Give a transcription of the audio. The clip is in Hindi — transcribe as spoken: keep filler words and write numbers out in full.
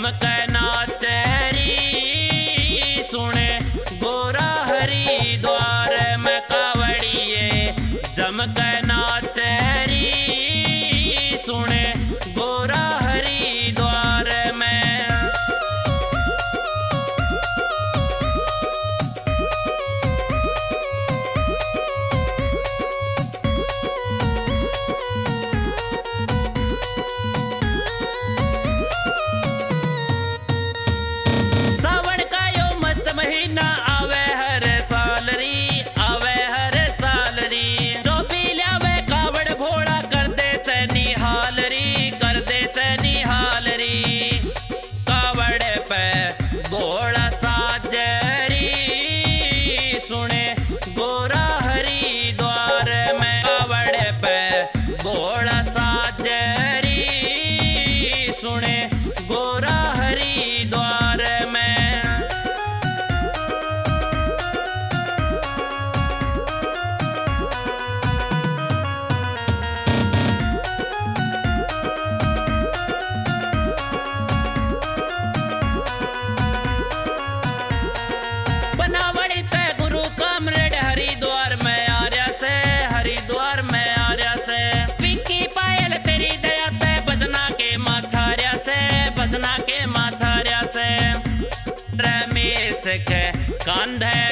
जमके नाचरी सुने गोरा हरिद्वार में कावड़िए जमके नाचरी सुने गोरा हरिद्वार में। महीना आवे हर साल री आवे हर साल री जो भी लावे कावड़ भोला कर दे से निहाल री कर दे से निहाल री। कावड़ पे भोला साजरी सुने गोरा हरिद्वार में कावड़ पे भोला साजरी सुने गोरा हरिद्वार में। हरिद्वार में आर्या से हरिद्वार में आर्या से पिक्की पायल तेरी दया ते बजना के माछार्या से बजना के माछार्या से रमेश के कांधे